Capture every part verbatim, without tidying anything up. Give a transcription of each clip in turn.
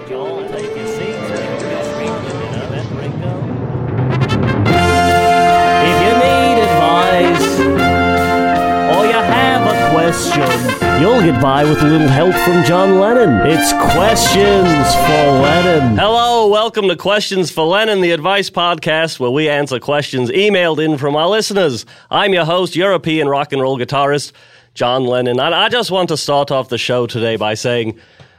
Joel, take your seats. Just ring the dinner, then Ringo. If you need advice, or you have a question, you'll get by with a little help from John Lennon. It's Questions for Lennon. Hello, welcome to Questions for Lennon, the advice podcast where we answer questions emailed in from our listeners. I'm your host, European rock and roll guitarist, John Lennon. And I just want to start off the show today by saying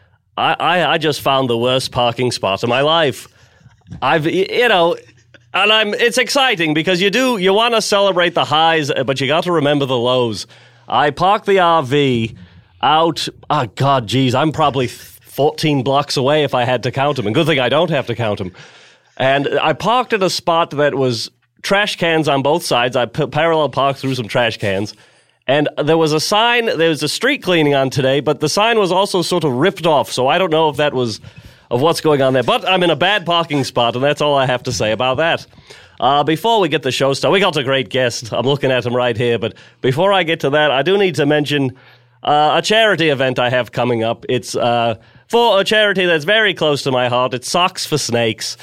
I, I, I just found the worst parking spot of my life. I've, you know, and I'm. It's exciting because you do, you want to celebrate the highs, but you got to remember the lows. I parked the R V out, oh God, geez, I'm probably fourteen blocks away if I had to count them. And good thing I don't have to count them. And I parked at a spot that was trash cans on both sides. I p- parallel parked through some trash cans. And there was a sign, there was a street cleaning on today, but the sign was also sort of ripped off, so I don't know if that was of what's going on there. But I'm in a bad parking spot, and that's all I have to say about that. Uh, before we get the show started, we got a great guest. I'm looking at him right here, but before I get to that, I do need to mention uh, a charity event I have coming up. It's uh, for a charity that's very close to my heart. It's Socks for Snakes.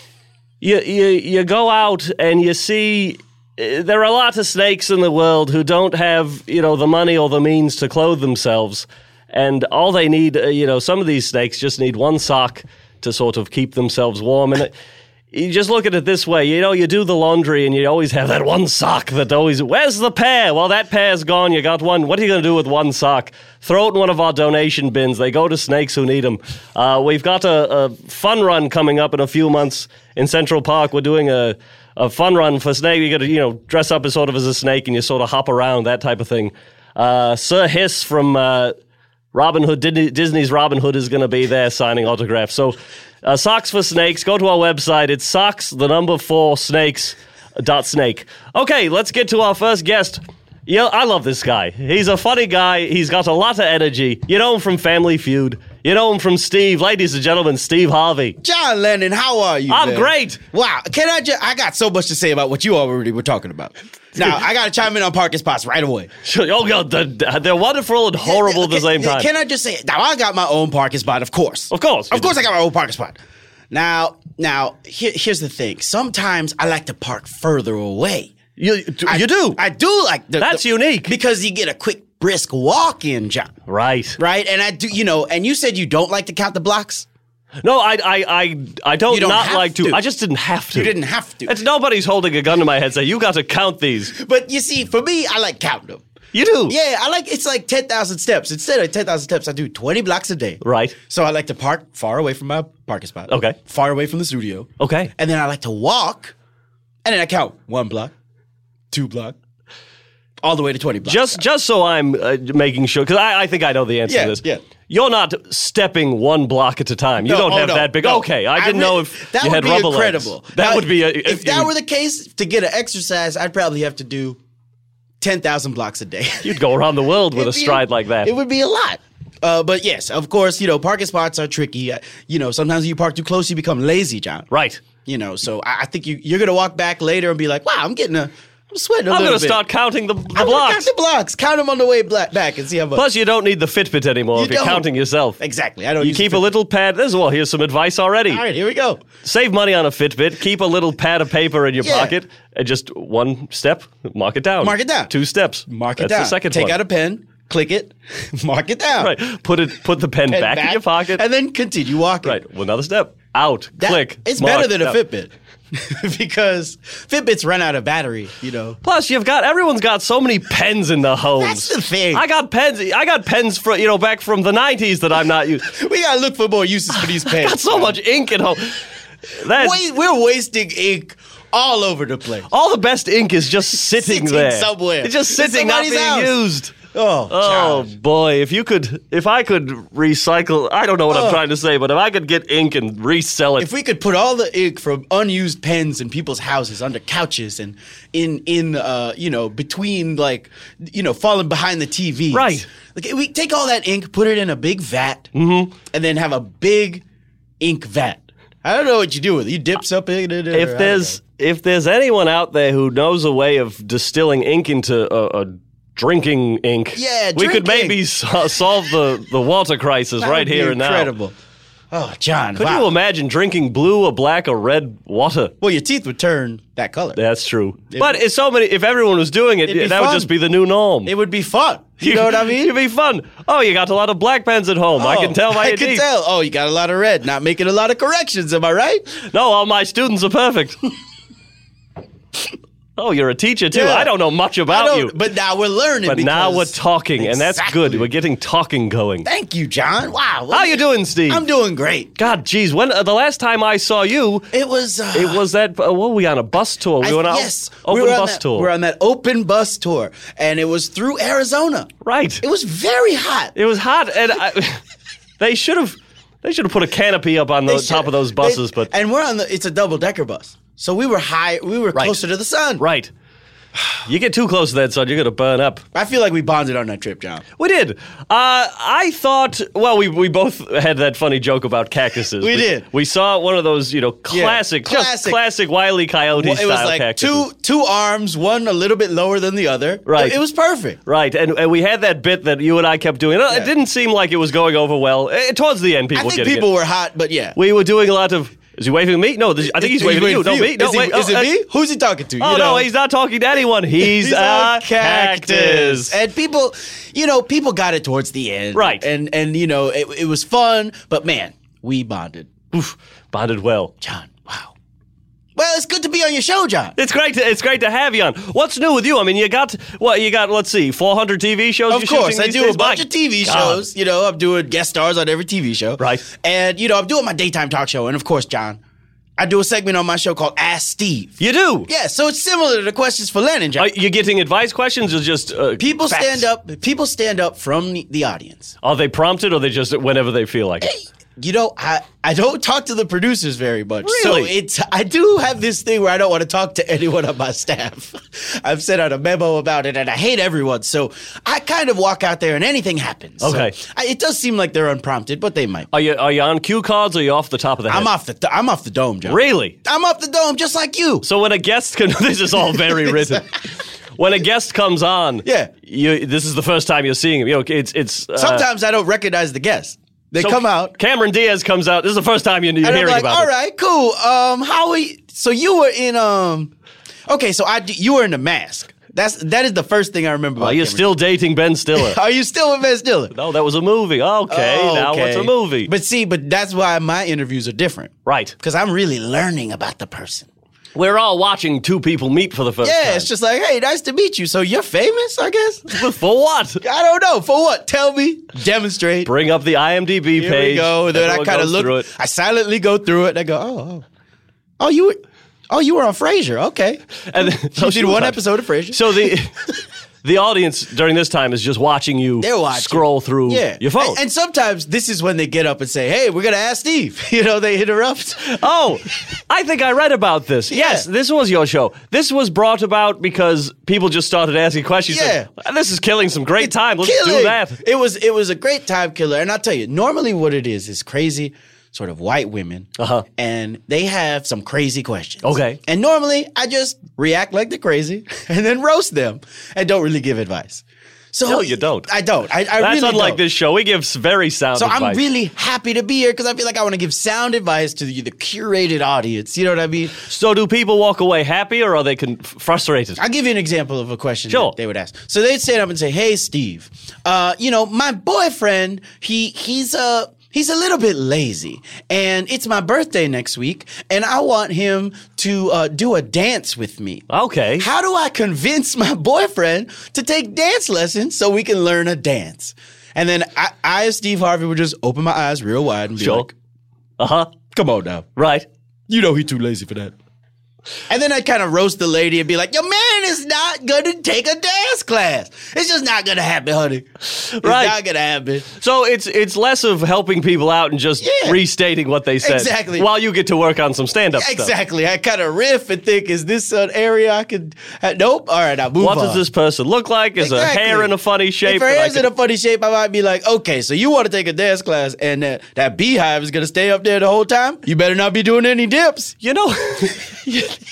You, you, you go out and you see... There are a lot of snakes in the world who don't have, you know, the money or the means to clothe themselves. And all they need, uh, you know, some of these snakes just need one sock to sort of keep themselves warm. And it, you just look at it this way. You know, you do the laundry and you always have that one sock that always, where's the pair? Well, that pair's gone. You got one. What are you going to do with one sock? Throw it in one of our donation bins. They go to snakes who need them. Uh, we've got a, a fun run coming up in a few months in Central Park. We're doing a... A fun run for snake. You got to, you know, dress up as sort of as a snake and you sort of hop around, that type of thing. Uh, Sir Hiss from uh, Robin Hood, Disney's Robin Hood is going to be there signing autographs. So, uh, Socks for Snakes. Go to our website. It's socks, the number four, snakes, dot snake. Okay, let's get to our first guest. Yeah, I love this guy. He's a funny guy. He's got a lot of energy. You know him from Family Feud. You know him from Steve. Ladies and gentlemen, Steve Harvey. John Lennon, how are you, I'm man? great. Wow. Can I just, I got so much to say about what you already were talking about. Now, I got to chime in on parking spots right away. Sure. Oh, God, they're, they're wonderful and horrible at the same time. Can I just say, now I got my own parking spot, of course. Of course. Of course I got my own parking spot. Now, now here, here's the thing. Sometimes I like to park further away. You, you I, do? I do like the, That's the, unique. Because you get a quick, brisk walk in, John. Right. Right? And I do, you know, and you said you don't like to count the blocks? No, I I, I, I don't, don't not have like to. to. I just didn't have to. You didn't have to. It's nobody's holding a gun to my head saying, you got to count these. But you see, for me, I like counting them. You do? Yeah, I like, it's like ten thousand steps. Instead of ten thousand steps, I do twenty blocks a day. Right. So I like to park far away from my parking spot. Okay. Far away from the studio. Okay. And then I like to walk, and then I count one block, two block, all the way to twenty blocks. Just just so I'm uh, making sure, because I, I think I know the answer Yeah, to this. yeah. You're not stepping one block at a time. You No, don't oh, have no, that big. no. Okay, I didn't re- know if that you would had be rubber incredible. legs. That Now, would be a, if, if that were the case, to get an exercise, I'd probably have to do ten thousand blocks a day. You'd go around the world with a It'd be- stride like that. It would be a lot. Uh, but yes, of course, you know, parking spots are tricky. Uh, you know, sometimes when you park too close, you become lazy, John. Right. You know, so I, I think you, you're going to walk back later and be like, wow, I'm getting a, I'm sweating a I'm little going bit. to start counting the, the I'm gonna blocks. count the blocks. Count them on the way bla- back and see how much. Plus, you don't need the Fitbit anymore You if you're don't. counting yourself. Exactly. I don't You use keep the a little pad. This is well. Here's some advice already. All right, here we go. Save money on a Fitbit. Keep a little pad of paper in your Yeah. pocket, and just one step, mark it down. Mark it down. Two steps, Mark it That's down. the second Take one. out a pen, click it, mark it down. Right. Put it. Put the pen, Pen back, in your pocket. and then continue walking. Right. Well, another step. Out. That- click. It's mark, better than a down. Fitbit because Fitbits run out of battery. You know. Plus, you've got everyone's got so many pens in the homes. That's the thing. I got pens. I got pens for you know back from the nineties that I'm not using. We gotta look for more uses for these pens. Got so much ink at home. That Wait, we're wasting ink all over the place. all the best ink is just sitting, Sitting there somewhere. It's just In sitting, not being somebody's house. used. Oh, Oh Josh. boy, if you could, if I could recycle, I don't know what I'm Oh. trying to say, but if I could get ink and resell it, If we could put all the ink from unused pens in people's houses, under couches, and in in uh, you know between like you know falling behind the T Vs, Right. Like we take all that ink, put it in a big vat, and then have a big ink vat. I don't know what you do with it. You dip something in it. or- I if don't there's know. if there's anyone out there who knows a way of distilling ink into a, a drinking ink, Yeah, we drink could maybe ink. so- solve the, the water crisis That right would be here and now. incredible. Oh, John, Could wow. you imagine drinking blue or black or red water? Well, your teeth would turn that color. That's true. It but would- it's so many. If everyone was doing it, It'd be that would fun. just be the new norm. It would be fun. You know what I mean? It'd be fun. Oh, you got a lot of black pens at home. I Oh, can tell by I your can teeth. tell. Oh, you got a lot of red. Not making a lot of corrections. Am I right? No, all my students are perfect. Oh, you're a teacher too. Yeah. I don't know much I about don't- you. But now we're learning. But now we're because- talking, and that's Exactly. good. We're getting talking going. Thank you, John. Wow. How you doing, Steve? I'm doing great. God, geez, when uh, the last time I saw you, It was. Uh, it was that. Uh, what were we on a bus tour? We I- went out. yes, open we were on bus that, tour. We were on that open bus tour, and it was through Arizona. right. It was very hot. It was hot, and I, they should have. They should have put a canopy up on the They top should- of those buses, they- but and we're on the. It's a double decker bus, so we were high. We were Right. closer to the sun. right. You get too close to that sun, you're gonna burn up. I feel like we bonded on that trip, John. We did. Uh, I thought. Well, we we both had that funny joke about cactuses. We did. We saw one of those, you know, classic, just classic. classic Wile E. Coyote Well, style it was like cactuses. two two arms, one a little bit lower than the other. Right. It, it was perfect. Right, and, and we had that bit that you and I kept doing. It Yeah. didn't seem like it was going over well. Eh, towards the end, people I were think getting people it. were hot, but yeah. We were doing a lot of. Is he waving at me? No, this, I think he's waving at you. for No, me. No, is he- wait. is oh, it uh, me? Who's he talking to? Oh, You no, know? he's not talking to anyone. He's, He's a a cactus. cactus. And people, you know, people got it towards the end. Right. And, and you know, it, it was fun, but man, we bonded. Oof, bonded well. John, wow. Well, it's good to be on your show, John. It's great. To, it's great to have you on. What's new with you? I mean, you got what? You got? Let's see, four hundred T V shows. Of you're course, shooting I these do days? a bunch My of T V God. shows. You know, I'm doing guest stars on every T V show. Right. And, you know, I'm doing my daytime talk show. And, of course, John, I do a segment on my show called Ask Steve. You do. Yeah, so it's similar to the questions for Lennon, John. Are you getting advice questions or just uh, People facts? stand up. People stand up from the, the audience. Are they prompted or they just whenever they feel like it? You know, I, I don't talk to the producers very much. Really? So it's I do have this thing where I don't want to talk to anyone on my staff. I've sent out a memo about it and I hate everyone. So I kind of walk out there and anything happens. So Okay. I, it does seem like they're unprompted, but they might. Are you are you on cue cards or are you off the top of the head? I'm off the th- I'm off the dome, John. Really? I'm off the dome just like you. So when a guest can, this is all very written. When a guest comes on, Yeah. you, this is the first time you're seeing him. You know, it's it's uh, Sometimes I don't recognize the guests. They so come out. Cameron Diaz comes out. This is the first time you're, you're And I'm hearing like, about all it. right, cool. Um, how we? So you were in um, okay. So I you were in The Mask. That's that is the first thing I remember. Are about you Cameron. still dating Ben Stiller? Are you still with Ben Stiller? No, that was a movie. Okay, Oh, now okay. what's a movie? But see, but that's why my interviews are different right. because I'm really learning about the person. We're all watching two people meet for the first Yeah, time. it's just like, hey, nice to meet you. So you're famous, I guess. For what? I don't know for what. Tell me. Demonstrate. Bring up the I M D B Here page. we go. Then I Everyone kind of goes look. through it. I silently go through it and I go, oh, oh, oh, you were, oh, you were on Frasier. Okay, And then, you did one episode of Frasier. So the the audience during this time is just watching you They're watching. scroll through Yeah, your phone. And, and sometimes this is when they get up and say, "Hey, we're gonna ask Steve." You know, they interrupt. oh, I think I read about this. Yes, this was your show. This was brought about because people just started asking questions. Yeah. Like, this is killing some great time. Let's Killing. do that. It was it was a great time killer, and I'll tell you, normally what it is is crazy, sort of white women, Uh-huh. and they have some crazy questions. Okay. and normally I just react like the crazy and then roast them and don't really give advice. So No, you don't. I don't. I, I That's really unlike don't. this show. We give s- very sound So advice. I'm really happy to be here because I feel like I want to give sound advice to the, the curated audience. You know what I mean? So do people walk away happy or are they con- frustrated? I'll give you an example of a question Sure. that they would ask. So they'd stand up and say, "Hey, Steve, uh, you know, my boyfriend, he he's uh he's a little bit lazy, and it's my birthday next week, and I want him to uh, do a dance with me. Okay. How do I convince my boyfriend to take dance lessons so we can learn a dance?" And then I, I as Steve Harvey, would just open my eyes real wide and be Sure. like, Uh-huh. "Come on now, Right. you know he's too lazy for that." And then I'd kind of roast the lady and be like, "Your man is not going to take a dance class. It's just not going to happen, honey. It's Right. not going to happen." So it's it's less of helping people out and just Yeah. restating what they said. Exactly. While you get to work on some stand-up stuff. Exactly. I kind of riff and think, is this an area I could... Uh, nope. All right, I'll move What on. does this person look like? Is her Exactly. hair in a funny shape? If her that I hair's in could- a funny shape, I might be like, okay, so you want to take a dance class and that, that beehive is going to stay up there the whole time? You better not be doing any dips. You know,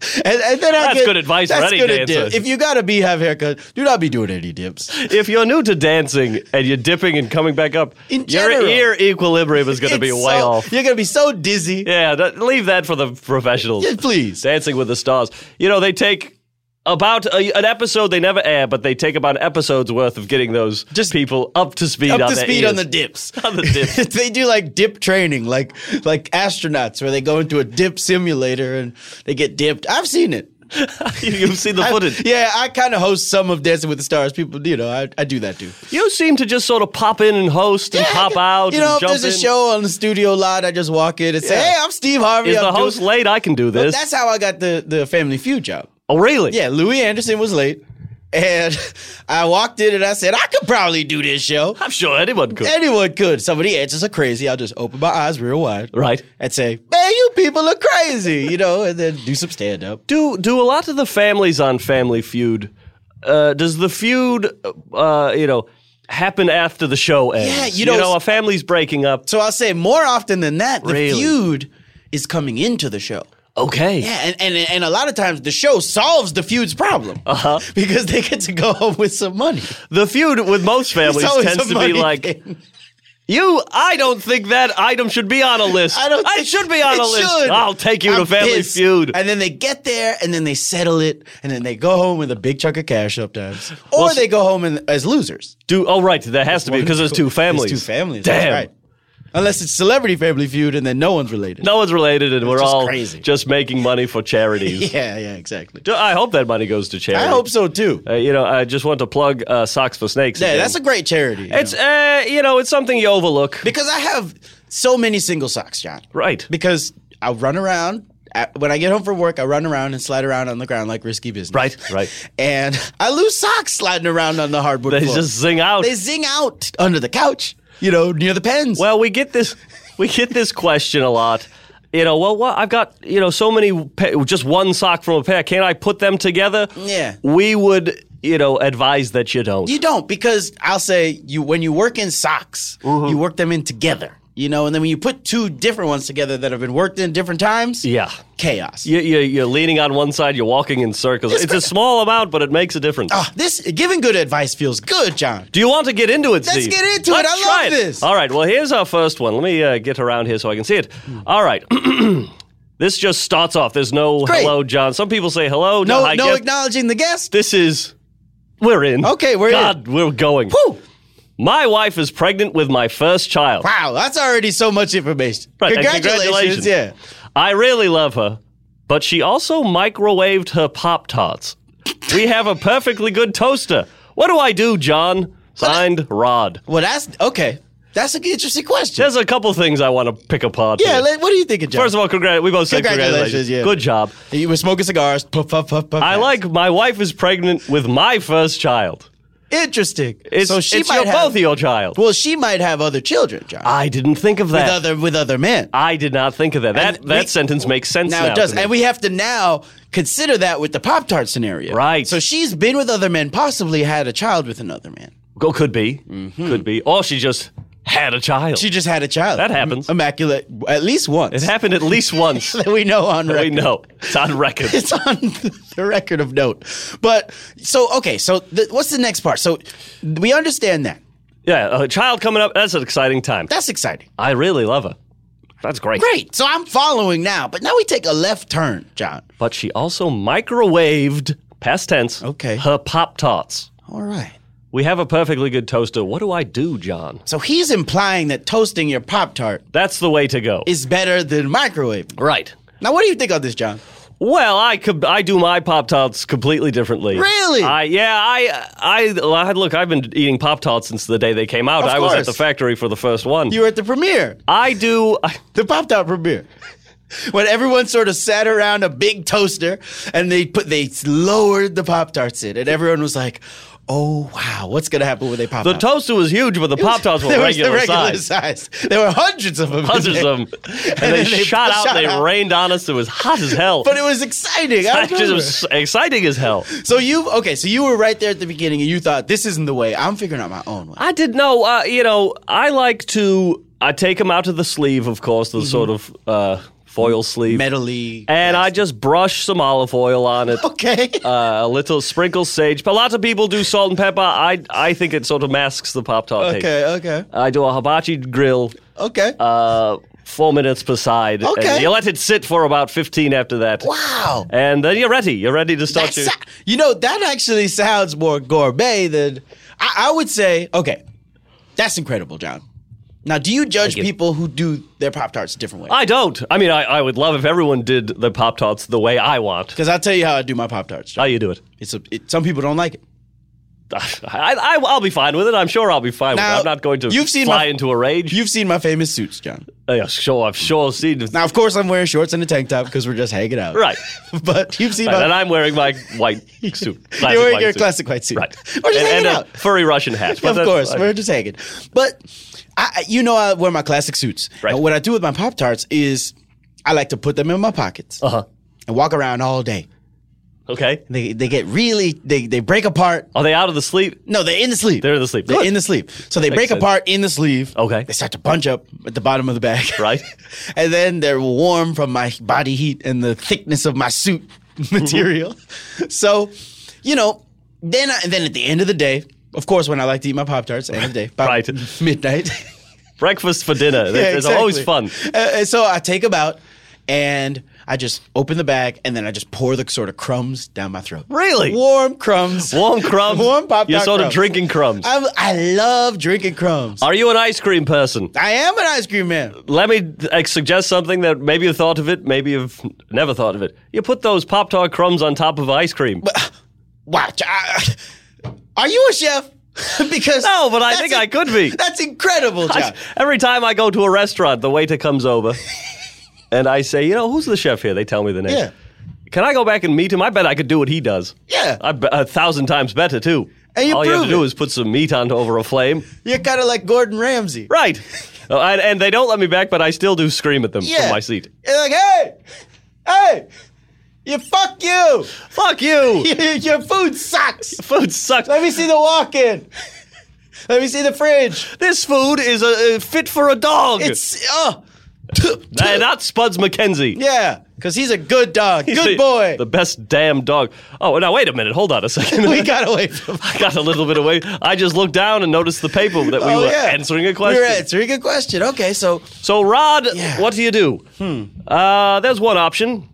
And, and then I That's get, good advice for that's any good dancer. dip. If you gotta be have haircut, do not be doing any dips. If you're new to dancing and you're dipping and coming back up, In your general. ear equilibrium is going to be It's way so- off. You're gonna be so dizzy. Yeah, that, leave that for the professionals. Yeah, please. Dancing with the Stars. You know, they take about a, an episode they never air, but they take about an episode's worth of getting those Just people up to speed Up on to their speed ears. on the dips. On the dips. They do like dip training, like like astronauts, where they go into a dip simulator and they get dipped. I've seen it. You've seen the I- footage. yeah, I kind of host some of Dancing with the Stars. People, you know, I, I do that too. You seem to just sort of pop in and host and Yeah, pop out You know, and if jump there's a in. show on the studio lot, I just walk in and say, Yeah. "Hey, I'm Steve Harvey." Is I'm the doing-" host late? I can do But this. that's how I got the the Family Feud job. Oh, really? Yeah, Louis Anderson was late, and I walked in and I said, "I could probably do this show." I'm sure anyone could. Anyone could. Somebody answers are crazy. I'll just open my eyes real wide. Right. And say, "Man, you people are crazy," you know, and then do some stand up. Do do a lot of the families on Family Feud? Uh, does the feud, uh, you know, happen after the show ends? Yeah, you know, you know, a family's breaking up. So I'll say more often than that, the Really? feud is coming into the show. Okay. Yeah, and, and and a lot of times the show solves the feud's problem Uh-huh. because they get to go home with some money. The feud with most families It's always tends a to be money like, thing. you, I don't think that item should be on a list. I don't. I think- should be on it a list. should. I'll take you to I'm Family pissed. Feud. And then they get there, and then they settle it, and then they go home with a big chunk of cash sometimes, or Well, they go home in, as losers. Do oh right, there has to be because there's two families. There's two families. Damn. That's right. Unless it's Celebrity Family Feud, and then no one's related. No one's related, and we're just all crazy. just making money for charities. Yeah, yeah, exactly. Do- I hope that money goes to charity. I hope so too. Uh, you know, I just want to plug uh, Socks for Snakes. Yeah, again. that's a great charity. you It's know. uh, you know, it's something you overlook. Because I have so many single socks, John. Right. Because I run around. At- When I get home from work, I run around and slide around on the ground like risky business. Right, right. And I lose socks sliding around on the hardwood They floor. just zing out. They zing out under the couch, you know, near the pens. Well, we get this we get this question a lot. You know, well, what I've got, you know, so many pa- just one sock from a pair. Can't I put them together? Yeah. We would, you know, advise that you don't. You don't, because I'll say you when you work in socks, Mm-hmm. you work them in together. You know, and then when you put two different ones together that have been worked in different times, yeah. chaos. You, you, you're leaning on one side, you're walking in circles. It's It's a great. small amount, but it makes a difference. Ah, this giving good advice feels good, John. Do you want to get into it, Let's Steve? get into it. Let's I love try it. this. All right. Well, here's our first one. Let me uh, get around here so I can see it. All right. This just starts off. There's no Great. hello, John. Some people say hello. No, hi, no guest. acknowledging the guest. This is. We're in. Okay, we're in. God, we're going. Whew. My wife is pregnant with my first child. Wow, that's already so much information. Right, and Congratulations, congratulations. yeah. I really love her, but she also microwaved her Pop Tarts. We have a perfectly good toaster. What do I do, John? Signed, Rod. Well, that's okay. That's an interesting question. There's a couple things I want to pick apart. yeah, here. let- what are you thinking, John? First of all, congrat- we both said Congratulations, congratulations. yeah. Good job. you were smoking cigars. Puff, puff, puff, puff. I pass. like my wife is pregnant with my first child. Interesting. It's, so she it's might your, have, both of your child. Well, she might have other children, John. I didn't think of with that. other with other men. I did not think of that. That And that we- sentence makes sense now. Now it does, to me. and we have to now consider that with the Pop Tart scenario. Right. So she's been with other men, possibly had a child with another man. Go could be, could be, or she just had a child. She just had a child. That happens. Immaculate, at least once. it happened at least once. that we know on we record. know it's on record. It's on the record of note. But so okay, so the, what's the next part? So we understand that. Yeah, a child coming up. That's an exciting time. That's exciting. I really love her. That's great. Great. So I'm following now. But now we take a left turn, John. But she also microwaved, past tense, Okay. her Pop Tarts. All right. We have a perfectly good toaster. What do I do, John? So he's implying that toasting your Pop Tart That's the way to go. is better than microwaving. Right. Now, what do you think of this, John? Well, I could I do my Pop Tarts completely differently. Really? I yeah, I I I- look, I've been eating Pop Tarts since the day they came out. Of I was at course. the factory for the first one. You were at the premiere, I do I, the Pop Tart premiere, when everyone sort of sat around a big toaster and they put they lowered the Pop Tarts in, and everyone was like, "Oh wow, what's gonna happen when they pop the out?" toaster was huge, but the Pop Tarts were There was regular, the regular size. size. There were hundreds of them. in Hundreds there. of them. And, then they, they shot out, shot they out. rained on us. It was hot as hell. But it was exciting. I It just remember. was exciting as hell. So you okay? So you were right there at the beginning, and you thought this isn't the way. I'm figuring out my own way. I did know, uh, you know, I like to, I take them out of the sleeve, of course, the sort of uh, foil sleeve. Metally. And I just brush some olive oil on it. Okay. Uh, a little sprinkle sage. But lots of people do salt and pepper. I I think it sort of masks the Pop-Tart taste. Okay, okay. I do a hibachi grill. Okay. Uh, four minutes per side. Okay. And you let it sit for about fifteen after that. Wow. And then you're ready. You're ready to start your... That's, you know, that actually sounds more gourmet than... I, I would say, okay, that's incredible, John. Now, do you judge you. people who do their Pop-Tarts a different way? I don't. I mean, I, I would love if everyone did the Pop-Tarts the way I want. Because I'll tell you how I do my Pop-Tarts, John. How you do it? It's a, it, some people don't like it. I, I, I'll be fine with it. I'm sure I'll be fine Now, with it. I'm not going to you've seen fly my- into a rage. You've seen my famous suits, John. Uh, yeah, sure, I've sure seen it. Now, of course, I'm wearing shorts and a tank top because we're just hanging out. Right. But you've seen Right, my... and I'm wearing my white suit. Classic You're wearing white your suit. classic white suit. Right. We're just and, hanging and out. a furry Russian hat. But Of that's course, fine. we're just hanging. But, I, you know, I wear my classic suits. Right. And what I do with my Pop-Tarts is I like to put them in my pockets Uh-huh. and walk around all day. Okay. They they get really, they, they break apart. Are they out of the sleeve? No, they're in the sleeve. They're in the sleeve. They're Good. in the sleeve. So they Makes break sense. apart in the sleeve. Okay. They start to bunch up at the bottom of the bag. Right. And then they're warm from my body heat and the thickness of my suit material. So, you know, then I, and then at the end of the day, of course, when I like to eat my Pop-Tarts, end of the day, about Right. midnight. Breakfast for dinner. Yeah, It's always exactly. fun. Uh, and so I take them out and I just open the bag and then I just pour the sort of crumbs down my throat. Really? Warm crumbs. Warm crumbs. Warm Pop-Tart You're sort crumbs. of drinking crumbs. I, I love drinking crumbs. Are you an ice cream person? I am an ice cream man. Let me uh, suggest something that maybe you've thought of it, maybe you've never thought of it. You put those Pop-Tart crumbs on top of ice cream. Watch. I, are you a chef? Because No, but I that's think in- I could be. That's incredible, I- John. every time I go to a restaurant, the waiter comes over and I say, you know, who's the chef here? They tell me the name. Yeah. Can I go back and meet him? I bet I could do what he does. Yeah. I bet a thousand times better, too. And you All you have to prove do it. is put some meat on over a flame. You're kind of like Gordon Ramsay. Right. Oh, and, and they don't let me back, but I still do scream at them Yeah. from my seat. You're like, hey, hey, you fuck you. Fuck you! Your food sucks. Food sucks. Let me see the walk-in. Let me see the fridge. This food is uh, uh, fit for a dog. It's oh, Nah, not Spuds McKenzie. yeah, because he's a good dog, He's good the- boy. The best damn dog. Oh, now wait a minute. Hold on a second. We got away from. I got a little bit away. I just looked down and noticed the paper that we Oh, were yeah. answering a We question. were answering a question. Okay, so So, Rod, Yeah. what do you do? Hmm. Uh, there's one option.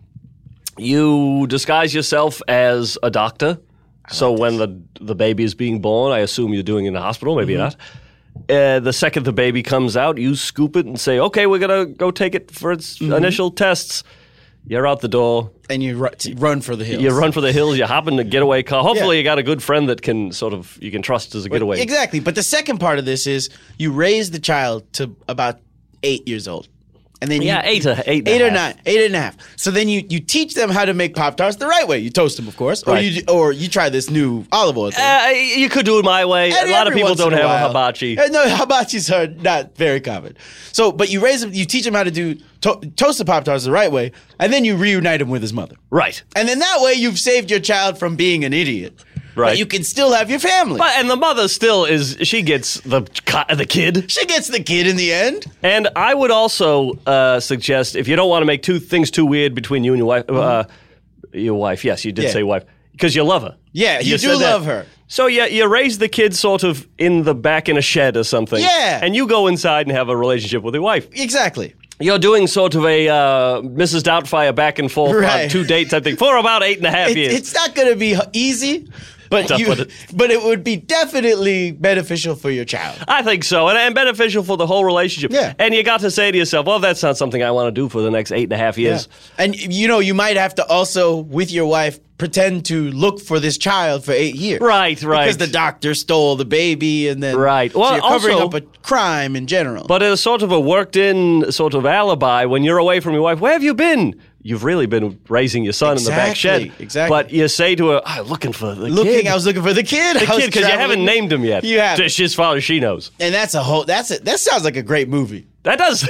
You disguise yourself as a doctor. So when the the baby is being born, I assume you're doing it in the hospital. Maybe Mm-hmm. not. Uh, the second the baby comes out, you scoop it and say, "Okay, we're gonna go take it for its Mm-hmm. initial tests." You're out the door. and you ru- run for the hills. You run for the hills. You hop in the getaway car. Hopefully, Yeah. you got a good friend that can sort of you can trust as a getaway. Exactly. But the second part of this is you raise the child to about eight years old. And then Yeah, you, eight to- eight and a eight or half. nine, eight and a half. So then you, you teach them how to make Pop Tarts the right way. You toast them, of course, or Right. you or you try this new olive oil thing. Uh, you could do it my way. And a lot of every people once in don't have while- a hibachi. Uh, No, hibachis are not very common. So, but you raise them, you teach them how to do to- toast the Pop Tarts the right way, and then you reunite him with his mother. Right. And then that way you've saved your child from being an idiot. Right. But you can still have your family. But and the mother still is she gets the co- the kid. she gets the kid in the end. And I would also uh, suggest if you don't want to make two things too weird between you and your wife, uh, your wife. Yes, you did Yeah. say wife because you love her. Yeah, you do said that. love her. So you, you raise the kid sort of in the back in a shed or something. Yeah. And you go inside and have a relationship with your wife. Exactly. You're doing sort of a uh, Missus Doubtfire back and forth Right. on two dates type thing for about eight and a half It, years. it's not going to be h- easy, but Tough, you, but it- but it would be definitely beneficial for your child. I think so, and, and beneficial for the whole relationship. Yeah. And you got to say to yourself, well, that's not something I want to do for the next eight and a half years. And you know, you might have to also, with your wife, pretend to look for this child for eight years. Right, right. Because the doctor stole the baby, and then Right. so Well, you're covering also- up a crime in general. But as sort of a worked-in sort of alibi, when you're away from your wife, where have you been? You've really been raising your son in the back shed. Exactly, exactly. But you say to her, I'm looking for the looking, kid. I was looking for the kid. the I was kid, because you haven't traveling- named him yet. You haven't. Just as far as she knows. And that's a whole. That's it. That sounds like a great movie. That does.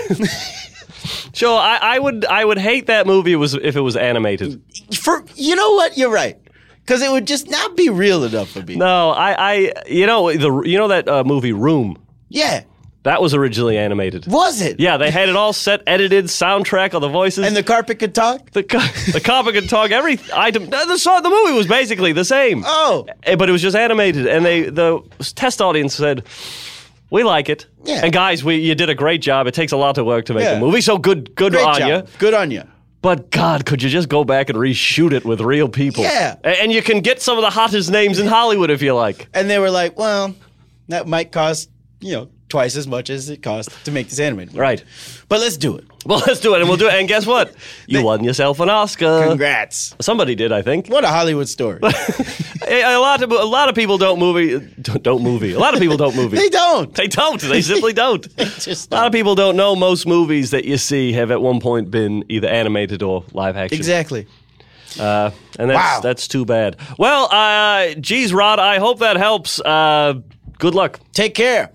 Sure, I, I would I would hate that movie was if it was animated. For you know what, you're right. Because it would just not be real enough for me. No, I, I you know the you know that uh, movie Room. Yeah. That was originally animated. Was it? Yeah, they had it all set, edited, soundtrack, all the voices. And the carpet could talk? The, car- the carpet could talk, every item. The, song, the movie was basically the same. Oh. Eh, But it was just animated. And they the test audience said, we like it. Yeah. And guys, we you did a great job. It takes a lot of work to make Yeah. a movie, so good good Great on job. you. Good on you. But God, could you just go back and reshoot it with real people? Yeah. A- And you can get some of the hottest names in Hollywood if you like. And they were like, well, that might cost, you know, twice as much as it cost to make this animated movie. Right. But let's do it. Well, let's do it, and we'll do it. And guess what? You won yourself an Oscar. Congrats. Somebody did, I think. What a Hollywood story. A, a lot of a lot of people don't movie don't, don't movie. A lot of people don't movie. They don't. They don't. They simply don't. just A lot of people don't know most movies that you see have at one point been either animated or live action. Exactly. Uh, and that's Wow. that's too bad. Well, uh, geez, Rod, I hope that helps. Uh, good luck. Take care.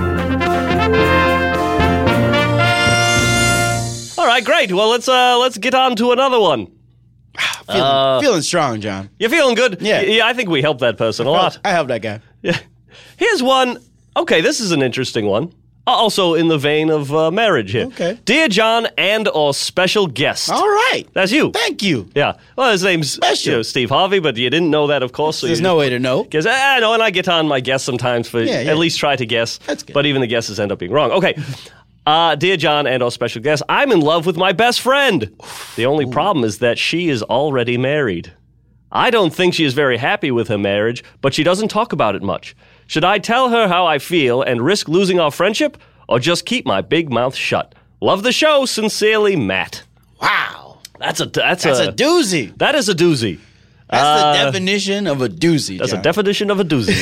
All right, great. Well, let's uh, let's get on to another one. Feeling, Uh, feeling strong, John. You feeling good? Yeah. Y- yeah. I think we helped that person a lot. I helped that guy. Yeah. Here's one. Okay, this is an interesting one. Also in the vein of uh, marriage here. Okay. Dear John and or special guest. All right. That's you. Thank you. Yeah. Well, his name's Special. you know, Steve Harvey, but you didn't know that, of course. So There's you no way to know. Guess, I know, and I get on my guess sometimes for Yeah, yeah. at least try to guess. That's good. But even the guesses end up being wrong. Okay. Uh, dear John and or special guest, I'm in love with my best friend. The only problem is that she is already married. I don't think she is very happy with her marriage, but she doesn't talk about it much. Should I tell her how I feel and risk losing our friendship, or just keep my big mouth shut? Love the show, sincerely, Matt. Wow. That's a that's, That's a, a doozy. that is a doozy. That's Uh, the definition of a doozy, That's John. a definition of a doozy.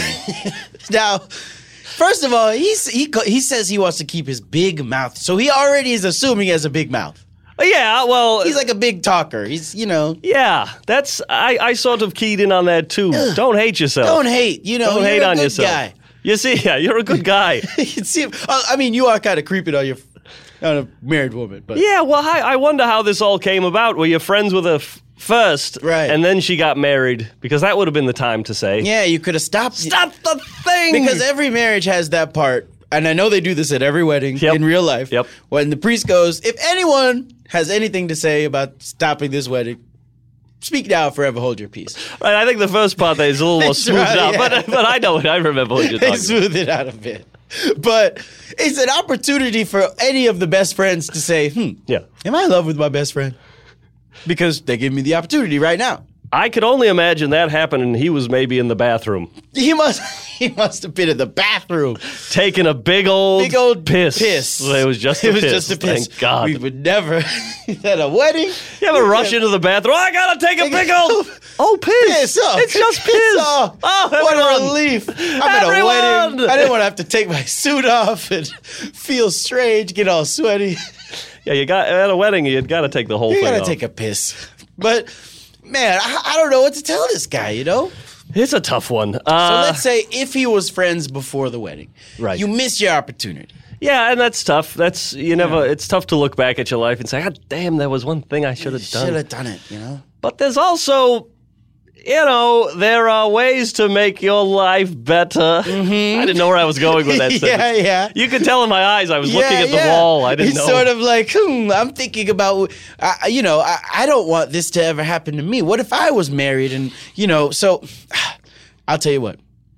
Now, first of all, he's, he co- he says he wants to keep his big mouth. So he already is assuming he has a big mouth. Yeah, well, He's like a big talker. He's, you know, yeah, that's I, I sort of keyed in on that too. Don't hate yourself. don't hate. You know, Don't you're hate a on good yourself. guy. You see, yeah, you're a good guy. You can see him. Uh, I mean, you are kind of creeping on your on a married woman, but Yeah, well, I, I wonder how this all came about. Were you friends with her f- first, Right. and then she got married? Because that would have been the time to say, yeah, you could have stopped. stop the thing. Because every marriage has that part, and I know they do this at every wedding Yep. in real life. Yep. When the priest goes, if anyone has anything to say about stopping this wedding, speak now, forever hold your peace. Right, I think the first part there is a little more That's smoothed right, out, yeah. but but I know it. I remember what you're They talking about. smooth it out a bit. But it's an opportunity for any of the best friends to say, hmm, Yeah. am I in love with my best friend? Because they give me the opportunity right now. I could only imagine that happened, and he was maybe in the bathroom He must he must have been in the bathroom. taking a big old Big old piss. piss. It was just a It was piss. just a piss. Thank God. We would never at a wedding. You ever rush into the bathroom? I gotta take a big old oh piss. Piss. Oh, It's just piss. Oh, Oh, what everyone. a relief. I'm at a Everyone. wedding. I didn't want to have to take my suit off and feel strange, get all sweaty. Yeah, you got at a wedding. You got to take the whole You thing gotta off. take a piss. But man, I, I don't know what to tell this guy, you know? It's a tough one. So Uh, let's say if he was friends before the wedding, Right. you missed your opportunity. yeah, and that's tough. That's you never. It's tough to look back at your life and say, "God damn, there was one thing I should have Should done." have done it, you know? But there's also, you know, there are ways to make your life better. I didn't know where I was going with that. yeah, sentence. yeah. You could tell in my eyes I was looking Yeah, at the yeah. wall. I didn't it's know. sort of like, hmm, I'm thinking about, uh, you know, I, I don't want this to ever happen to me. What if I was married and, you know, so I'll tell you what.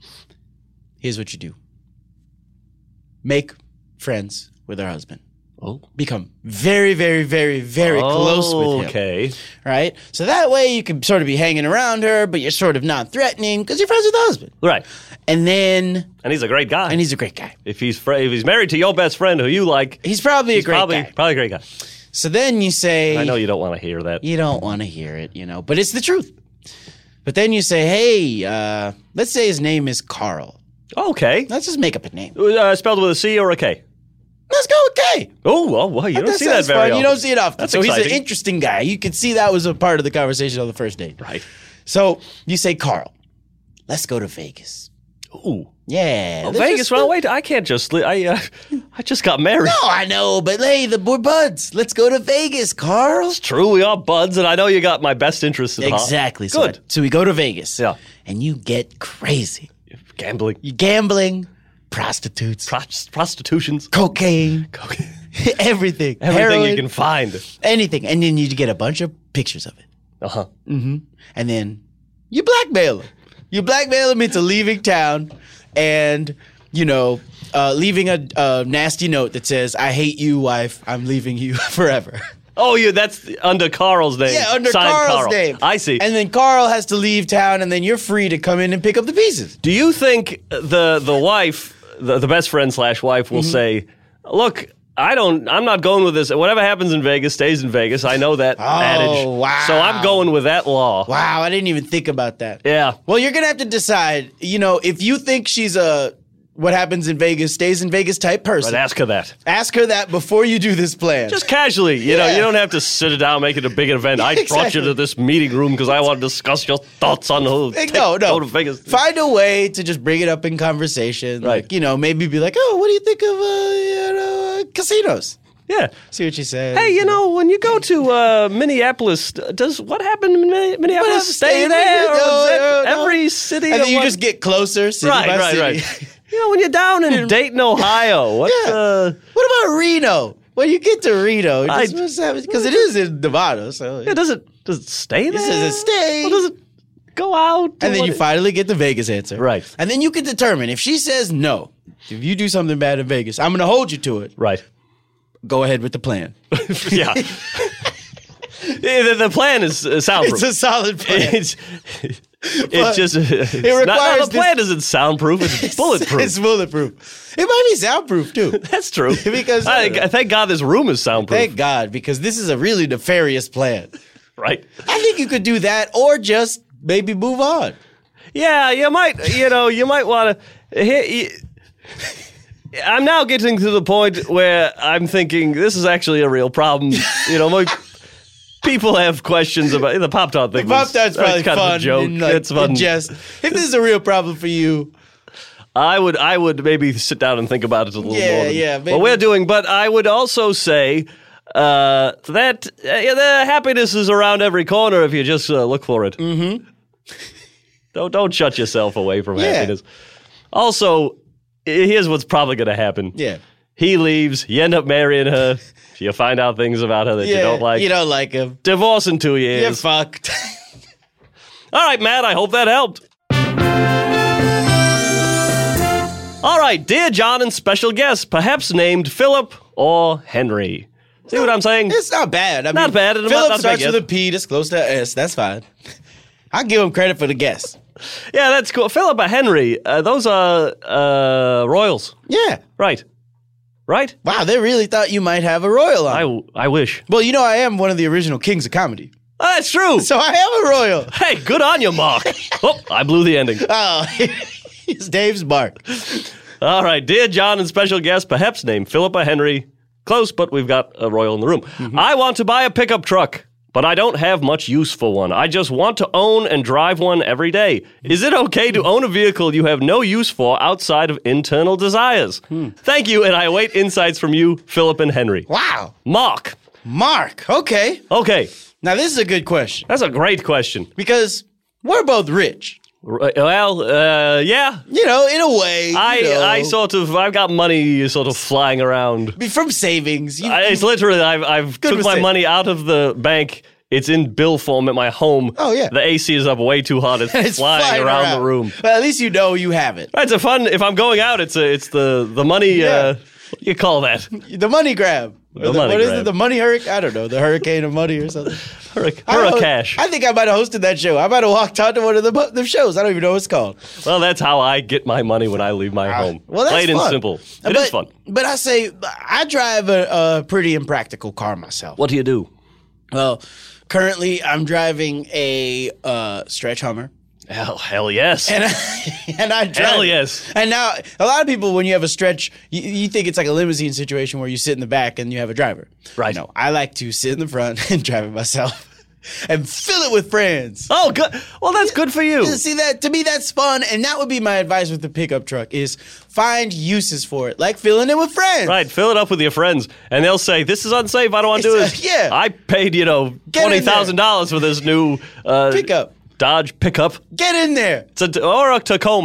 Here's what you do. Make friends with her husband. Oh. Become very, very, very, very close with him. Okay. Right? So that way you can sort of be hanging around her, but you're sort of non-threatening because you're friends with the husband. Right. And then, And he's a great guy. and he's a great guy. if he's fr- if he's married to your best friend who you like, He's probably he's a great probably guy. probably a great guy. So then you say, I know you don't want to hear that. you don't want to hear it, you know, but it's the truth. But then you say, hey, uh, let's say his name is Carl. Okay. Let's just make up a name. Uh, spelled with a C or a K? Let's go with K. Oh, well, well you don't see that sounds very fun. often. You don't see it often. That's so he's exciting. an interesting guy. You could see that was a part of the conversation on the first date. Right. So you say, Carl, let's go to Vegas. Ooh. Yeah. Oh, let's Vegas, just- well, wait, I can't just, li- I, uh, I just got married. No, I know, but hey, the we're buds. Let's go to Vegas, Carl. It's true, we are buds, and I know you got my best interest at heart. Exactly. So Good. So we go to Vegas. Yeah. And you get crazy. Gambling. You're gambling, prostitutes, Prost- prostitutions, cocaine, cocaine. everything, everything heroin, you can find. anything, and then you get a bunch of pictures of it. Uh huh. Mm-hmm. And then you blackmail him. You blackmail him into leaving town, and you know, uh, leaving a, a nasty note that says, "I hate you, wife. I'm leaving you forever." Oh, yeah, that's under Carl's name. Yeah, under Signed Carl's Carl. name. I see. And then Carl has to leave town, and then you're free to come in and pick up the pieces. Do you think the the wife, the, the best friend slash wife, will say, "Look, I don't. I'm not going with this. Whatever happens in Vegas stays in Vegas. I know that Oh, adage. wow. So I'm going with that law." Wow, I didn't even think about that. Yeah. Well, you're gonna have to decide. You know, if you think she's a what happens in Vegas stays in Vegas type person, But ask her that. ask her that before you do this plan. Just casually, you know, Yeah. you don't have to sit it down, make it a big event. I brought Exactly. you to this meeting room because I want to discuss your thoughts on who Hey, take- no, no. go to Vegas. Find a way to just bring it up in conversation. Right. Like, you know, maybe be like, oh, what do you think of, uh, you know, uh, casinos? Yeah. See what she says. Hey, you know, when you go to uh, Minneapolis, does what happened in Minne- Minneapolis Whatever, stay stay in there? Minne- Or no, is it no, no. every city? And or then you what? just get closer, city right, by right, city. right. You know, when you're down in Dayton, Ohio, what? Yeah. Uh, What about Reno? When you get to Reno, I- because it is in Nevada, so yeah, does it does it stay there? does it stay? Or does it go out? and then What- you finally get the Vegas answer, Right. And then you can determine if she says no. If you do something bad in Vegas, I'm going to hold you to it. right. Go ahead with the plan. Yeah. Yeah, the, the plan is uh, soundproof. It's a solid plan. It's, But it's just it's it not- requires no, the plan this- isn't soundproof. It's bulletproof. It's bulletproof. It might be soundproof too. That's true. Because- I, I thank God this room is soundproof. Thank God, because this is a really nefarious plan. right. I think you could do that, or just maybe move on. Yeah, you might. You know, you might want to. I'm now getting to the point where I'm thinking this is actually a real problem. You know, my people have questions about the Pop Tart thing. Pop was- Tart's probably that's kind fun. Of a joke. And, like, it's fun. and just if this is a real problem for you, I would, I would maybe sit down and think about it a little Yeah, more. Than yeah, maybe. What we're doing, but I would also say uh, that uh, yeah, the happiness is around every corner if you just uh, look for it. Mm-hmm. Don't don't shut yourself away from Yeah. happiness. Also, here's what's probably going to happen. yeah, He leaves. You end up marrying her. You find out things about her that yeah, you don't like. You don't like him. Divorce in two years. You're fucked. All right, Matt, I hope that helped. All right, dear John and special guest, perhaps named Philip or Henry. See what I'm saying? It's not bad. I Not mean, bad. Not- Philip not a starts big with yes. a P. That's close to an S. That's fine. I'll give him credit for the guess. Yeah, that's cool. Philip or Henry, uh, those are uh, royals. Yeah. Right. Right? Wow, they really thought you might have a royal on. I, I wish. Well, you know, I am one of the original kings of comedy. Oh, that's true. So I am a royal. Hey, good on you, Mark. Oh, I blew the ending. Oh, it's Dave's bark. All right, dear John and special guest, perhaps named Philip or Henry. Close, but we've got a royal in the room. Mm-hmm. I want to buy a pickup truck, but I don't have much use for one. I just want to own and drive one every day. Is it okay to own a vehicle you have no use for outside of internal desires? Hmm. Thank you, and I await insights from you, Philip and Henry. Wow. Mark. Mark. Okay. Okay, Now, this is a good question that's a great question. because we're both rich. R- Well, uh, yeah. You know, in a way. you I, know. I sort of, I've got money sort of flying around. From savings. You, I, it's literally, I've, I've Good took my mistake. money out of the bank. It's in bill form at my home. Oh, yeah. The A C is up way too hot. It's, it's flying, around, the room. Well, at least you know you have it. It's a fun. If I'm going out, it's a, it's the the money. Yeah. Uh, what do you call that? The money grab. The Or money what is grab. it? The money hurricane? I don't know. The hurricane of money or something. Hurric- I don't know. Hurricash. I think I might have hosted that show. I might have walked out to one of the, the shows. I don't even know what it's called. Well, that's how I get my money when I leave my home. Ah, Well, that's Plain and fun. simple. It is but, fun. But I say, I drive a, a pretty impractical car myself. What do you do? Well, currently I'm driving a uh, stretch Hummer. Hell, hell yes. And I, and I drive Hell it. yes. And now, a lot of people, when you have a stretch, you, you think it's like a limousine situation where you sit in the back and you have a driver. Right. No, I like to sit in the front and drive it myself and fill it with friends. Oh, good. Well, that's good for you. See that to me, that's fun, and that would be my advice with the pickup truck: is find uses for it, like filling it with friends. Right, fill it up with your friends, and they'll say, "This is unsafe. I don't want to do It's, this." uh, yeah. I paid you know Get in twenty there. thousand dollars for this new uh, Pickup. Dodge pickup. Get in there. It's a, or a Tacoma.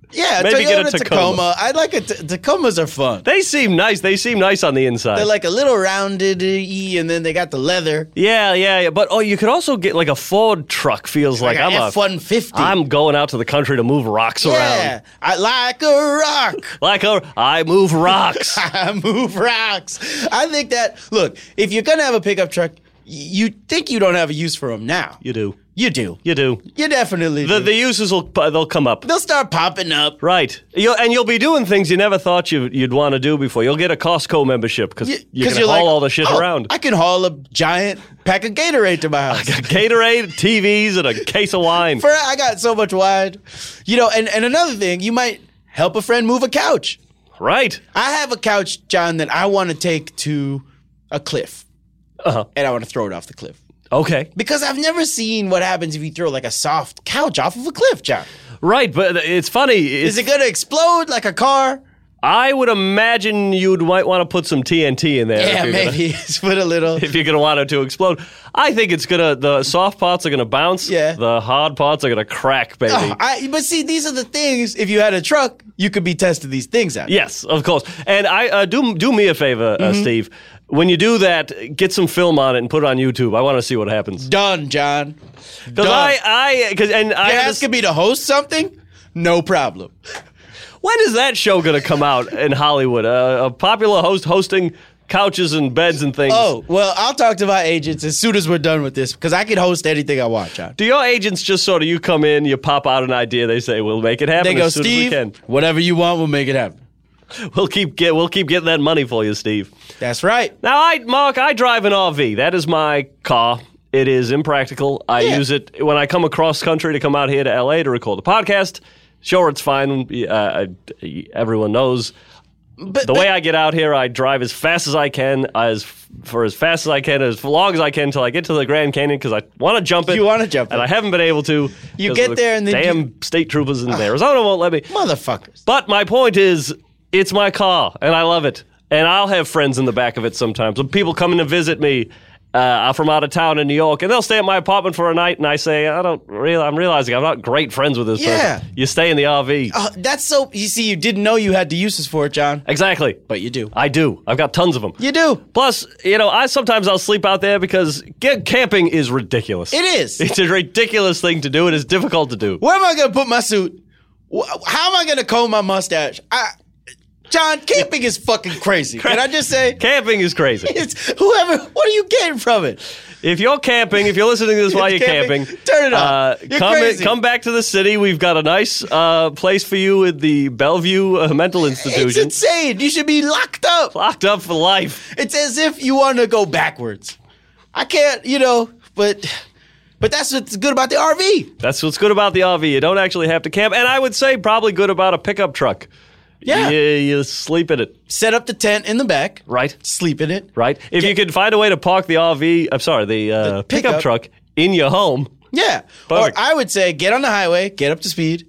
Yeah, Maybe Toyota get a Tacoma. Tacoma. I like it. Tacomas are fun. They seem nice. They seem nice on the inside. They're like a little rounded y, and then they got the leather. yeah, yeah, yeah. But oh, you could also get like a Ford truck. Feels like, Like I'm an a F one fifty. I'm going out to the country to move rocks Yeah, around. I like a rock. Like a, I move rocks. I move rocks. I think that, look, if you're going to have a pickup truck, y- you think you don't have a use for them now. You do. You do. You do. You definitely The do. the uses will they'll come up. They'll start popping up. Right. You'll, and you'll be doing things you never thought you, you'd want to do before. You'll get a Costco membership because Y- you can 'cause you're haul like, all the shit "Oh, around. I can haul a giant pack of Gatorade to my house. Gatorade, T Vs, and a case of wine. For I got so much wine. You know, and, and another thing, you might help a friend move a couch. Right. I have a couch, John, that I want to take to a cliff. Uh-huh. And I want to throw it off the cliff. Okay. Because I've never seen what happens if you throw like a soft couch off of a cliff, John. Right, but it's funny. It's, Is it going to explode like a car? I would imagine you might want to put some T N T in there. Yeah, if you're gonna- maybe. Just put a little. if you're gonna want it to explode. I think it's gonna. The soft parts are gonna bounce. Yeah. The hard parts are gonna crack, baby. Oh, I, but see, these are the things. If you had a truck, you could be testing these things out. Yes, of course. And I uh, do do me a favor, uh, Mm-hmm. Steve. When you do that, get some film on it and put it on YouTube. I want to see what happens. Done, John. Because Done. I, I, because and I. You're understand- asking me to host something? No problem. When is that show gonna come out in Hollywood? Uh, a popular host hosting couches and beds and things. Oh, well, I'll talk to my agents as soon as we're done with this because I can host anything I want, John. Do your agents just sort of you come in, you pop out an idea, they say we'll make it happen They go, as soon as we Steve, can. whatever you want, we'll make it happen. We'll keep get we'll keep getting that money for you, Steve. That's right. Now, I Mark, I drive an R V. That is my car. It is impractical. I Yeah. use it when I come across country to come out here to L A to record the podcast. Sure, it's fine. Uh, I, everyone knows. But, The but- way I get out here, I drive as fast as I can, as for as fast as I can, as long as I can, until I get to the Grand Canyon because I want to jump it. You wanna jump and it. I haven't been able to. You 'cause get the there and then damn you- state troopers in Arizona won't let me. motherfuckers. But my point is, it's my car, and I love it. And I'll have friends in the back of it sometimes. When people come in to visit me uh, from out of town in New York, and they'll stay at my apartment for a night, and I say, I don't real. I'm realizing I'm not great friends with this Yeah. person. You stay in the R V. Uh, that's so. You see, you didn't know you had the uses for it, John, Exactly. but you do. I do. I've got tons of them. You do. Plus, you know, I sometimes I'll sleep out there because get, camping is ridiculous. It is. It's a ridiculous thing to do. It is difficult to do. Where am I going to put my suit? Wh- How am I going to comb my mustache? I, John, camping is fucking crazy. Can I just say? Camping is crazy. It's whoever. What are you getting from it? If you're camping, if you're listening to this while you're Camping, camping, turn it off. Uh, You're come in, crazy. come back to the city. We've got a nice uh, place for you at the Bellevue uh, Mental It's Institution. insane. You should be locked up. Locked up for life. It's as if you want to go backwards. I can't, you know, but but that's what's good about the R V. That's what's good about the R V. You don't actually have to camp, and I would say probably good about a pickup truck. Yeah. you, you sleep in it, Set up the tent in the back. right? Sleep in it. Right. If you could find a way to park the R V, I'm sorry, the, uh, The pickup, pickup. truck in your home. Yeah. Perfect. Or I would say get on the highway, get up to speed,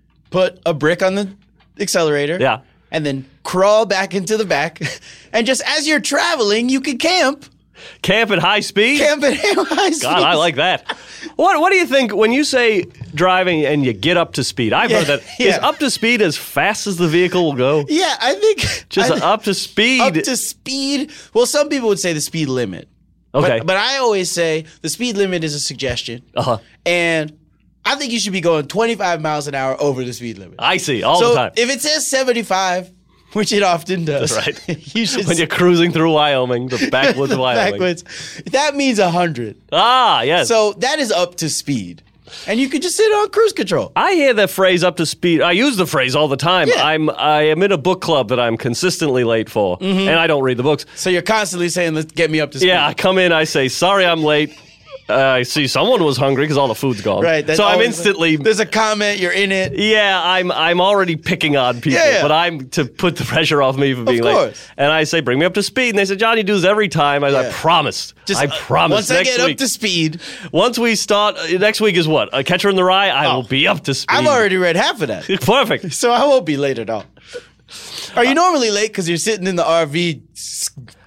put a brick on the accelerator. Yeah. And then crawl back into the back. And just as you're traveling, you can camp. Camp at high speed. Camp at high speed. God, I like that. What What do you think when you say driving and you get up to speed? I've Yeah, heard that. Is yeah. up to speed as fast as the vehicle will go? Yeah, I think Just I, up to speed. up to speed. Well, some people would say the speed limit. Okay. But, but I always say the speed limit is a suggestion. Uh-huh. And I think you should be going twenty-five miles an hour over the speed limit. I see all so the time. if it says seventy-five, which it often does, Right. you should When you're cruising through Wyoming, the backwoods of Wyoming. backwards. That means one hundred. Ah, yes. So that is up to speed. And you could just sit on cruise control. I hear that phrase "up to speed." I use the phrase all the time. Yeah. I'm I am in a book club that I'm consistently late for, and I don't read the books. So you're constantly saying, let's get me up to speed. Yeah, I come in, I say, "Sorry, I'm late." Uh, I see someone was hungry because all the food's gone. Right. that's So I'm always- instantly. There's a comment, you're in it. Yeah, I'm I'm already picking on people, Yeah, yeah. but I'm to put the pressure off me for being late. course. And I say, "Bring me up to speed." And they say, "John, you do this every time." I, I Yeah. promise. Just, I uh, promise. Once I next get week, up to speed, once we start, uh, next week is what? A Catcher in the Rye. I will be up to speed. I've already read half of that. Perfect. So I won't be late at all. Are you normally late because you're sitting in the R V s-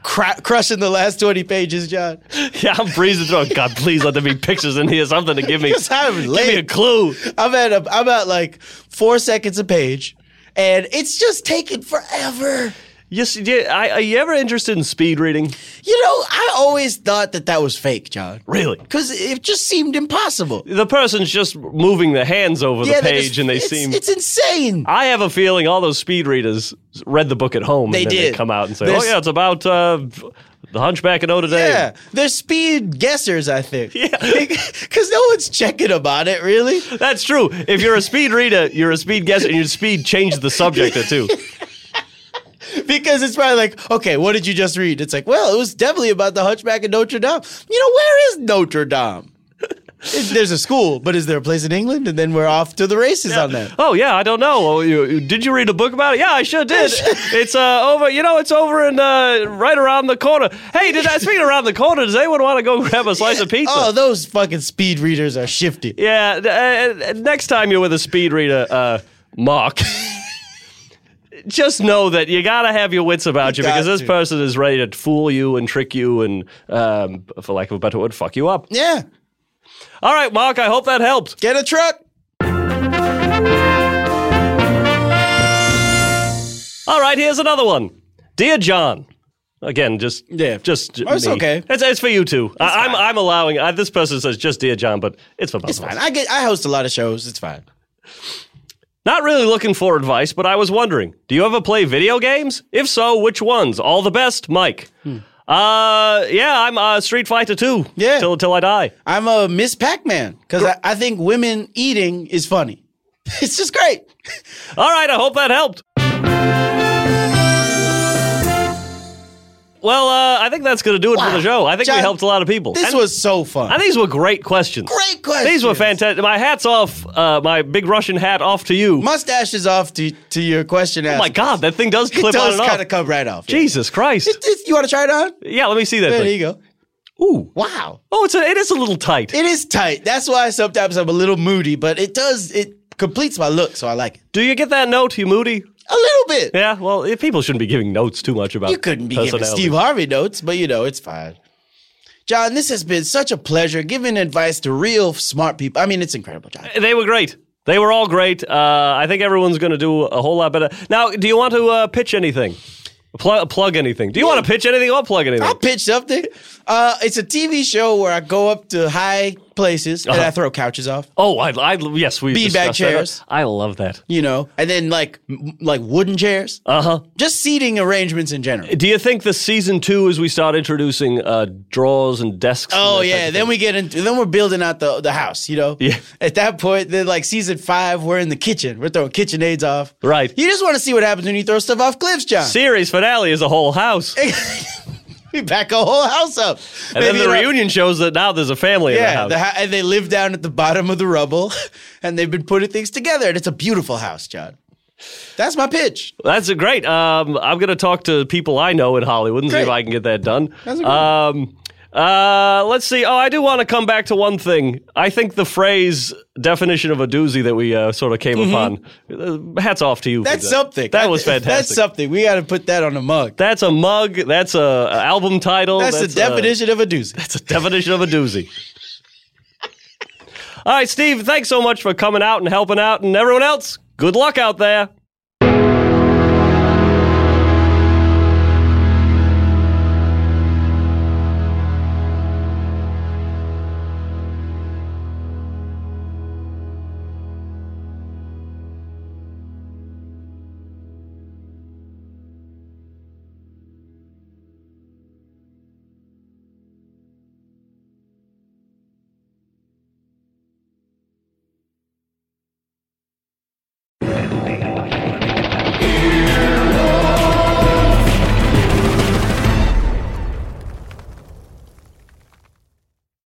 cra- crushing the last twenty pages, John. Yeah, I'm breezing through. Oh, God, please let there be pictures in here, something to give me, Because I'm give late. me a clue. I'm at a, I'm at like four seconds a page, and it's just taking forever. Yes, yeah, I, are you ever interested in speed reading? You know, I always thought that that was fake, John. Really? Because it just seemed impossible. The person's just moving their hands over Yeah, the they page just- and they it's, seem... It's insane. I have a feeling all those speed readers read the book at home They and then did. they come out and say, There's- oh yeah, it's about uh, the Hunchback of Notre Dame. Yeah, they're speed guessers, I think. Yeah. Because no one's checking about it, really. That's true. If you're a speed reader, you're a speed guesser, and your speed changes the subject or two. Because it's probably like, okay, what did you just read? It's like, well, it was definitely about the Hunchback of Notre Dame. You know, where is Notre Dame? It- There's a school, but is there a place in England? And then we're off to the races on that. Oh yeah, I don't know. Oh, you, did you read a book about it? Yeah, I sure did. It's uh over. You know, it's over in uh right around the corner. Hey, did I speaking around the corner? Does anyone want to go grab a slice of pizza? Oh, those fucking speed readers are shifty. Yeah. Uh, uh, next time you're with a speed reader, uh, Mark. Just know that you gotta have your wits about you, You because got this to. person is ready to fool you and trick you and, um, for lack of a better word, fuck you up. Yeah. All right, Mark, I hope that helped. Get a truck. All right, here's another one. Dear John. Again, just Yeah. just Oh, it's me. okay. It's, it's for you too. I, I'm I'm allowing. I, this person says just Dear John, but it's for both It's of fine. us. I get. I host a lot of shows. It's fine. Not really looking for advice, but I was wondering, do you ever play video games? If so, which ones? All the best, Mike. Uh, yeah, I'm uh, Street Fighter two. Yeah. Till till I die. I'm a Miss Pac-Man because I, I think women eating is funny. It's just great. All right, I hope that helped. Well, uh, I think that's going to do it Wow. for the show. I think John, we helped a lot of people. This And was so fun. I think these were great questions. Great questions. These were fantastic. My hat's off. Uh, my big Russian hat off to you. Mustache is off to to your question. Oh my God, that thing does It clip on does and off. kind of come right off. yeah. Jesus Christ. It- it- you want to try it on? Yeah, let me see that Yeah, there thing. you go. Ooh. Wow. Oh, it's a, it is a little tight. It is tight. That's why sometimes I'm a little moody, but it does, it completes my look, so I like it. Do you get that note, you moody? A little bit. Yeah, well, eh, people shouldn't be giving notes too much about You couldn't be giving personality. Steve Harvey notes, but you know, it's fine. John, this has been such a pleasure giving advice to real smart people. I mean, it's incredible, John. They were great. They were all great. Uh, I think everyone's going to do a whole lot better. Now, do you want to uh, pitch anything? Pl- plug anything? Do you want to pitch anything or plug anything? I'll pitch something. Uh, it's a T V show where I go up to high places and Uh-huh. I throw couches off, Oh, I, I yes, we Beanbag discussed that. chairs. I love that. you know, and then like m- like wooden chairs. Uh huh. Just seating arrangements in general. Do you think the season two, as we start introducing uh, drawers and desks? and Oh that type yeah, of then thing? we get into then we're building out the the house, you know. Yeah. At that point, then like season five, we're in the kitchen. We're throwing KitchenAids off. Right. You just want to see what happens when you throw stuff off cliffs, John. Series finale is a whole house, We back a whole house up. and then the reunion shows that now there's a family in the Yeah, house. the ha- and they live down at the bottom of the rubble, and they've been putting things together, and it's a beautiful house, John. That's my pitch. That's a great. Um, I'm going to talk to people I know in Hollywood and see Great. if I can get that done. That's a good Um, uh, let's see. Oh, I do want to come back to one thing. I think the phrase definition of a doozy that we uh, sort of came upon. Uh, hats off to you. for Mm-hmm. That's that. something. That was fantastic. That's something. We got to put that on a mug. That's a mug. That's a, a album title. That's, the a- definition of a doozy. That's a definition of a doozy. All right, Steve, thanks so much for coming out and helping out. And everyone else, good luck out there.